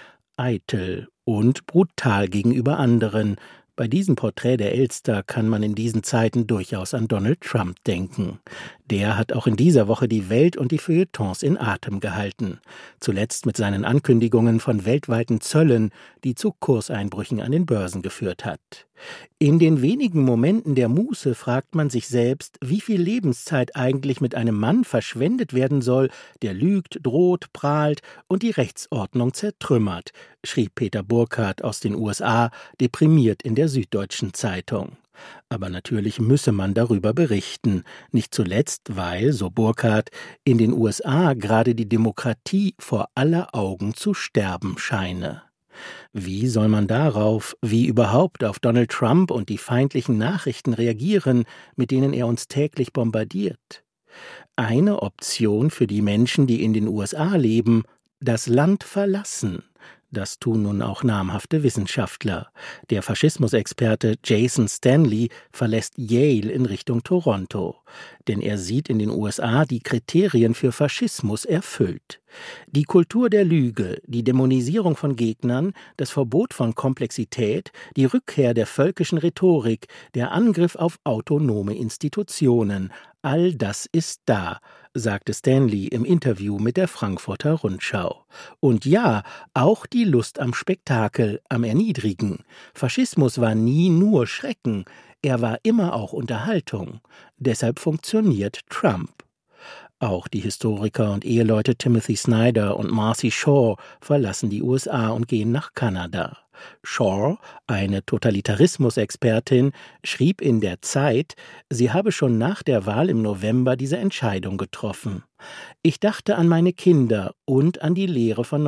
Eitel und brutal gegenüber anderen. Bei diesem Porträt der Elster kann man in diesen Zeiten durchaus an Donald Trump denken. Der hat auch in dieser Woche die Welt und die Feuilletons in Atem gehalten. Zuletzt mit seinen Ankündigungen von weltweiten Zöllen, die zu Kurseinbrüchen an den Börsen geführt hat. In den wenigen Momenten der Muße fragt man sich selbst, wie viel Lebenszeit eigentlich mit einem Mann verschwendet werden soll, der lügt, droht, prahlt und die Rechtsordnung zertrümmert, schrieb Peter Burkhardt aus den USA, deprimiert in der Süddeutschen Zeitung. Aber natürlich müsse man darüber berichten, nicht zuletzt, weil, so Burkhardt, in den USA gerade die Demokratie vor aller Augen zu sterben scheine. Wie soll man darauf, wie überhaupt auf Donald Trump und die feindlichen Nachrichten reagieren, mit denen er uns täglich bombardiert? Eine Option für die Menschen, die in den USA leben: das Land verlassen. Das tun nun auch namhafte Wissenschaftler. Der Faschismusexperte Jason Stanley verlässt Yale in Richtung Toronto. Denn er sieht in den USA die Kriterien für Faschismus erfüllt. Die Kultur der Lüge, die Dämonisierung von Gegnern, das Verbot von Komplexität, die Rückkehr der völkischen Rhetorik, der Angriff auf autonome Institutionen, all das ist da, sagte Stanley im Interview mit der Frankfurter Rundschau. Und ja, auch die Lust am Spektakel, am Erniedrigen. Faschismus war nie nur Schrecken, er war immer auch Unterhaltung. Deshalb funktioniert Trump. Auch die Historiker und Eheleute Timothy Snyder und Marcy Shaw verlassen die USA und gehen nach Kanada. Shaw, eine Totalitarismus-Expertin, schrieb in der Zeit, sie habe schon nach der Wahl im November diese Entscheidung getroffen. Ich dachte an meine Kinder und an die Lehre von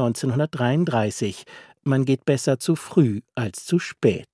1933. Man geht besser zu früh als zu spät.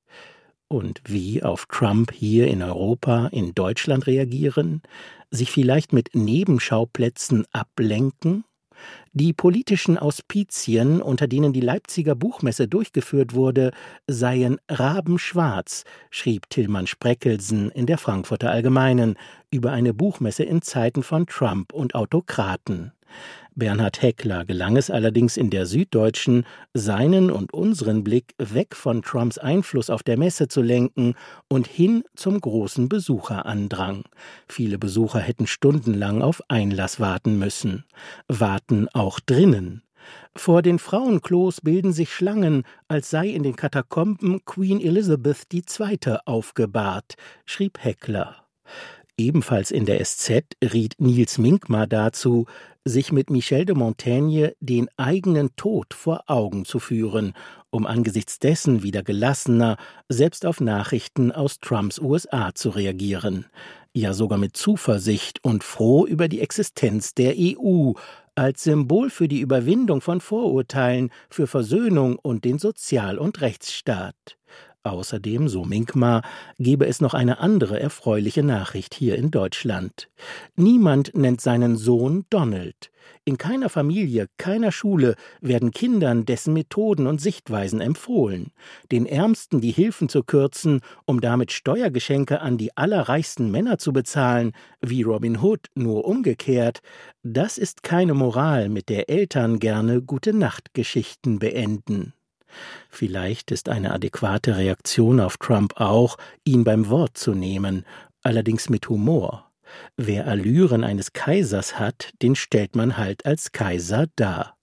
Und wie auf Trump hier in Europa, in Deutschland reagieren? Sich vielleicht mit Nebenschauplätzen ablenken? Die politischen Auspizien, unter denen die Leipziger Buchmesse durchgeführt wurde, seien rabenschwarz, schrieb Tilman Spreckelsen in der Frankfurter Allgemeinen über eine Buchmesse in Zeiten von Trump und Autokraten. Bernhard Heckler gelang es allerdings in der Süddeutschen, seinen und unseren Blick weg von Trumps Einfluss auf der Messe zu lenken und hin zum großen Besucherandrang. Viele Besucher hätten stundenlang auf Einlass warten müssen. Warten auch drinnen. Vor den Frauenklos bilden sich Schlangen, als sei in den Katakomben Queen Elizabeth II. Aufgebahrt, schrieb Heckler. Ebenfalls in der SZ riet Nils Minkmar dazu, sich mit Michel de Montaigne den eigenen Tod vor Augen zu führen, um angesichts dessen wieder gelassener, selbst auf Nachrichten aus Trumps USA zu reagieren. Ja sogar mit Zuversicht und froh über die Existenz der EU, als Symbol für die Überwindung von Vorurteilen, für Versöhnung und den Sozial- und Rechtsstaat. Außerdem, so Minkmar, gebe es noch eine andere erfreuliche Nachricht hier in Deutschland. Niemand nennt seinen Sohn Donald. In keiner Familie, keiner Schule werden Kindern dessen Methoden und Sichtweisen empfohlen. Den Ärmsten die Hilfen zu kürzen, um damit Steuergeschenke an die allerreichsten Männer zu bezahlen, wie Robin Hood, nur umgekehrt, das ist keine Moral, mit der Eltern gerne Gute-Nacht-Geschichten beenden. Vielleicht ist eine adäquate Reaktion auf Trump auch, ihn beim Wort zu nehmen, allerdings mit Humor. Wer Allüren eines Kaisers hat, den stellt man halt als Kaiser dar.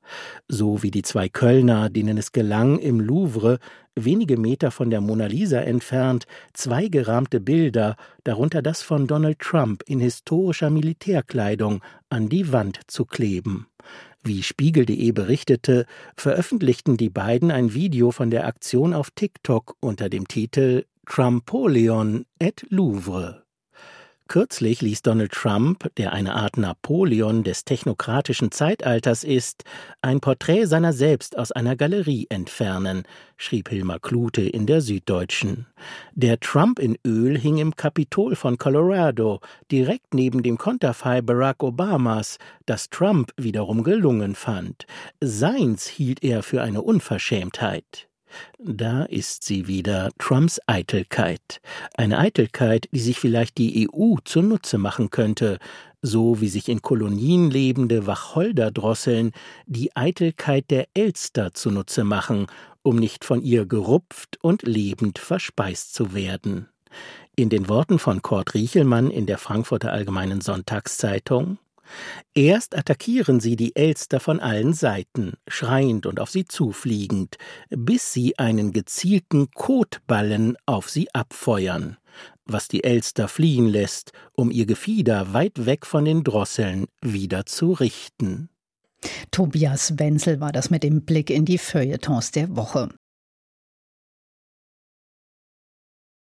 So wie die 2 Kölner, denen es gelang, im Louvre, wenige Meter von der Mona Lisa entfernt, 2 gerahmte Bilder, darunter das von Donald Trump in historischer Militärkleidung, an die Wand zu kleben. Wie Spiegel.de berichtete, veröffentlichten die beiden ein Video von der Aktion auf TikTok unter dem Titel Trumpoleon at Louvre. Kürzlich ließ Donald Trump, der eine Art Napoleon des technokratischen Zeitalters ist, ein Porträt seiner selbst aus einer Galerie entfernen, schrieb Hilmar Klute in der Süddeutschen. Der Trump in Öl hing im Kapitol von Colorado, direkt neben dem Konterfei Barack Obamas, das Trump wiederum gelungen fand. Seins hielt er für eine Unverschämtheit. Da ist sie wieder, Trumps Eitelkeit. Eine Eitelkeit, die sich vielleicht die EU zunutze machen könnte, so wie sich in Kolonien lebende Wacholderdrosseln die Eitelkeit der Elster zunutze machen, um nicht von ihr gerupft und lebend verspeist zu werden. In den Worten von Kurt Riechelmann in der Frankfurter Allgemeinen Sonntagszeitung: Erst attackieren sie die Elster von allen Seiten, schreiend und auf sie zufliegend, bis sie einen gezielten Kotballen auf sie abfeuern, was die Elster fliehen lässt, um ihr Gefieder weit weg von den Drosseln wieder zu richten. Tobias Wenzel war das mit dem Blick in die Feuilletons der Woche.